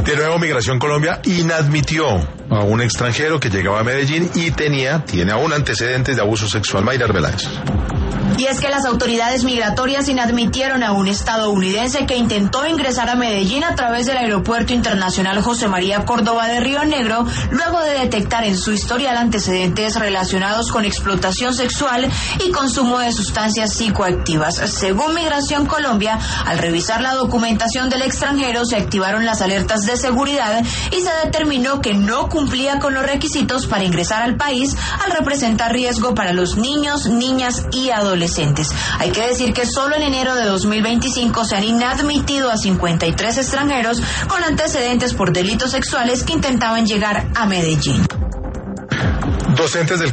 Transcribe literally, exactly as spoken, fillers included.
De nuevo, Migración Colombia inadmitió a un extranjero que llegaba a Medellín y tenía, tiene aún antecedentes de abuso sexual. Mayra Arbeláez. Y es que las autoridades migratorias inadmitieron a un estadounidense que intentó ingresar a Medellín a través del Aeropuerto Internacional José María Córdoba de Río Negro, luego de detectar en su historial antecedentes relacionados con explotación sexual y consumo de sustancias psicoactivas. Según Migración Colombia, al revisar la documentación del extranjero se activaron las alertas de seguridad y se determinó que no cumplía con los requisitos para ingresar al país al representar riesgo para los niños, niñas y adolescentes. Hay que decir que solo en enero de dos mil veinticinco se han inadmitido a cincuenta y tres extranjeros con antecedentes por delitos sexuales que intentaban llegar a Medellín. Docentes del